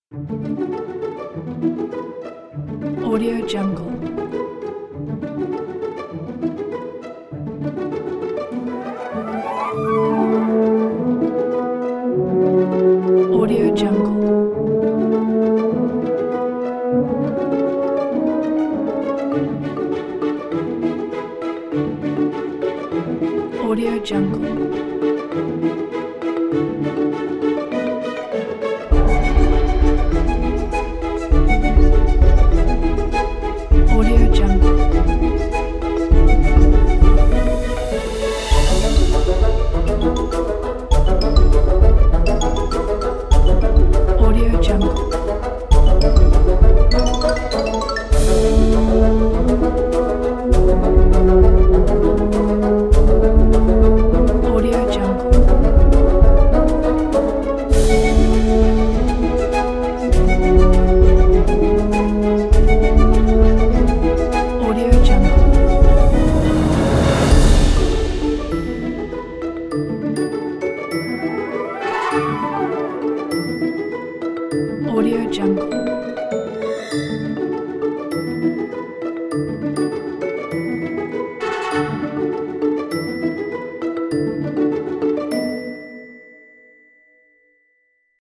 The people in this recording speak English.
Audio Jungle. Audio Jungle. Audio Jungle. Audio Jungle. Audio Jungle. Audio Jungle. Audio Jungle. Audio Jungle.